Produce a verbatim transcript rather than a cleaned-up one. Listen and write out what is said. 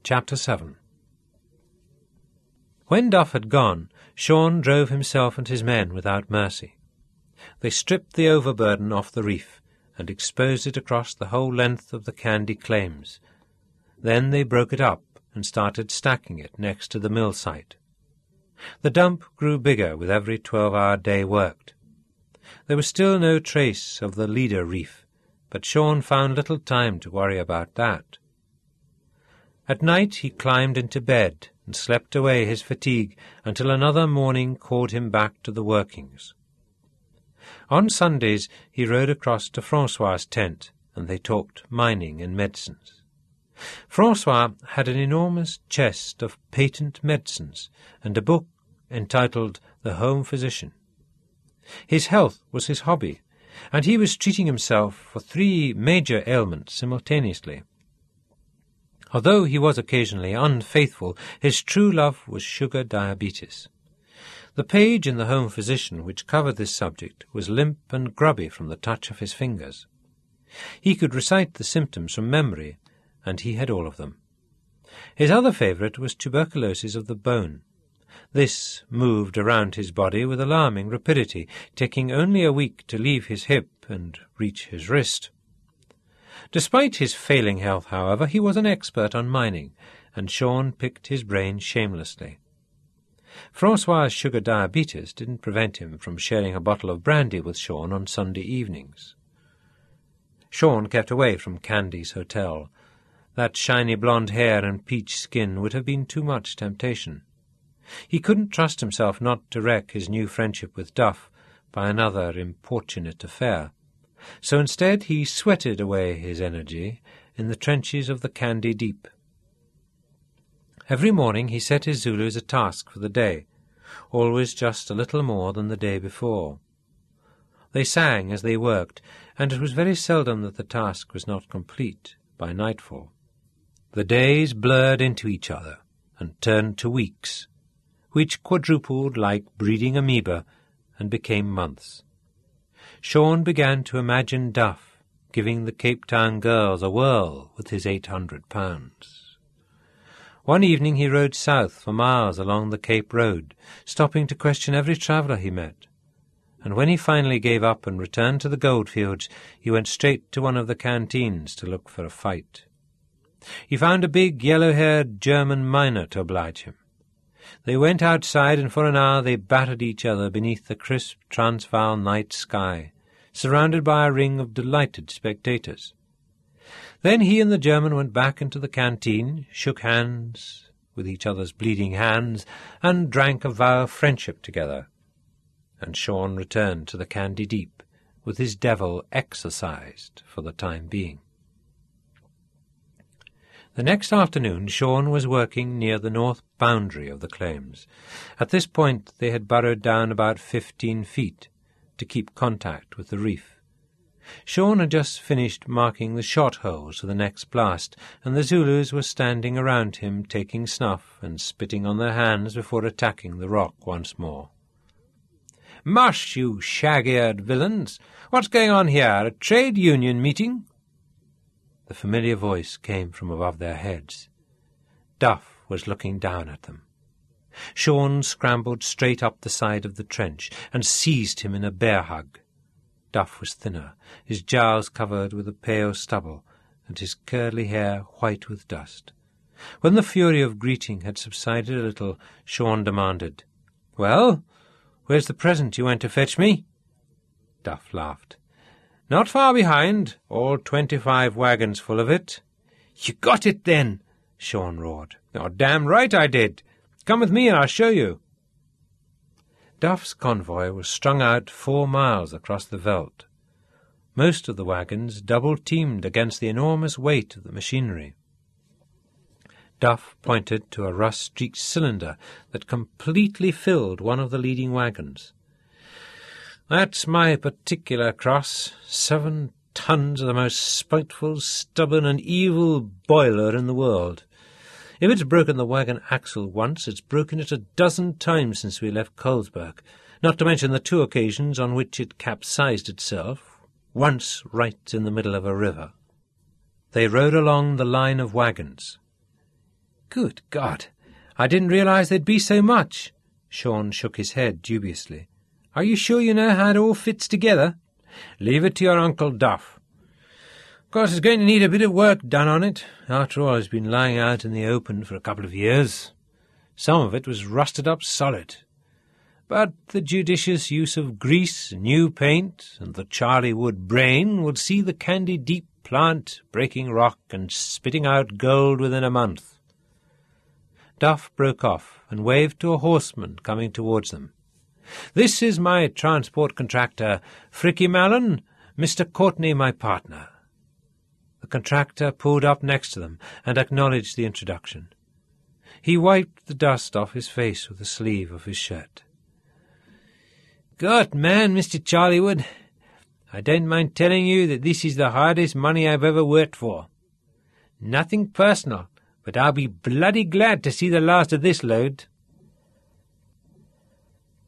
Chapter seven. When Duff had gone, Shaun drove himself and his men without mercy. They stripped the overburden off the reef and exposed it across the whole length of the Candy claims. Then they broke it up and started stacking it next to the mill site. The dump grew bigger with every twelve-hour day worked. There was still no trace of the leader reef, but Shaun found little time to worry about that. At night he climbed into bed and slept away his fatigue until another morning called him back to the workings. On Sundays he rode across to Francois's tent, and they talked mining and medicines. Francois had an enormous chest of patent medicines and a book entitled The Home Physician. His health was his hobby, and he was treating himself for three major ailments simultaneously. Although he was occasionally unfaithful, his true love was sugar diabetes. The page in The Home Physician which covered this subject was limp and grubby from the touch of his fingers. He could recite the symptoms from memory, and he had all of them. His other favourite was tuberculosis of the bone. This moved around his body with alarming rapidity, taking only a week to leave his hip and reach his wrist. Despite his failing health, however, he was an expert on mining, and Shaun picked his brain shamelessly. Francois's sugar diabetes didn't prevent him from sharing a bottle of brandy with Shaun on Sunday evenings. Shaun kept away from Candy's hotel. That shiny blonde hair and peach skin would have been too much temptation. He couldn't trust himself not to wreck his new friendship with Duff by another importunate affair. So instead he sweated away his energy in the trenches of the Candy Deep. Every morning he set his Zulus a task for the day, always just a little more than the day before. They sang as they worked, and it was very seldom that the task was not complete by nightfall. The days blurred into each other and turned to weeks, which quadrupled like breeding amoeba and became months. Shaun began to imagine Duff giving the Cape Town girls a whirl with his eight hundred pounds. One evening he rode south for miles along the Cape Road, stopping to question every traveller he met. And when he finally gave up and returned to the goldfields, he went straight to one of the canteens to look for a fight. He found a big, yellow-haired German miner to oblige him. They went outside, and for an hour they battered each other beneath the crisp Transvaal night sky, surrounded by a ring of delighted spectators. Then he and the German went back into the canteen, shook hands with each other's bleeding hands, and drank a vow of friendship together. And Shaun returned to the Candy Deep, with his devil exorcised for the time being. The next afternoon Shaun was working near the north boundary of the claims. At this point they had burrowed down about fifteen feet to keep contact with the reef. Shaun had just finished marking the shot holes for the next blast, and the Zulus were standing around him taking snuff and spitting on their hands before attacking the rock once more. "Mush, you shag-eared villains! What's going on here? A trade union meeting?" The familiar voice came from above their heads. Duff was looking down at them. Shaun scrambled straight up the side of the trench and seized him in a bear hug. Duff was thinner, his jowls covered with a pale stubble, and his curly hair white with dust. When the fury of greeting had subsided a little, Shaun demanded, "Well, where's the present you went to fetch me?" Duff laughed. "Not far behind, all twenty-five wagons full of it." "You got it, then!" Shaun roared. "You're damn right I did. Come with me and I'll show you." Duff's convoy was strung out four miles across the veldt. Most of the wagons double-teamed against the enormous weight of the machinery. Duff pointed to a rust-streaked cylinder that completely filled one of the leading wagons. "That's my particular cross. Seven tons of the most spiteful, stubborn, and evil boiler in the world. If it's broken the wagon axle once, it's broken it a dozen times since we left Colesberg, not to mention the two occasions on which it capsized itself, once right in the middle of a river." They rode along the line of wagons. Good God, I didn't realize there'd be so much. Sean shook his head dubiously. Are you sure you know how it all fits together? Leave it to your Uncle Duff. Of course, it's going to need a bit of work done on it. After all, it's been lying out in the open for a couple of years. Some of it was rusted up solid. But the judicious use of grease, new paint, and the Charlie Wood brain would see the Candy Deep plant breaking rock and spitting out gold within a month. Duff broke off and waved to a horseman coming towards them. This is my transport contractor, Fricky Mallon, Mister Courtney, my partner. The contractor pulled up next to them and acknowledged the introduction. He wiped the dust off his face with the sleeve of his shirt. Good man, Mister Charliewood. I don't mind telling you that this is the hardest money I've ever worked for. Nothing personal, but I'll be bloody glad to see the last of this load.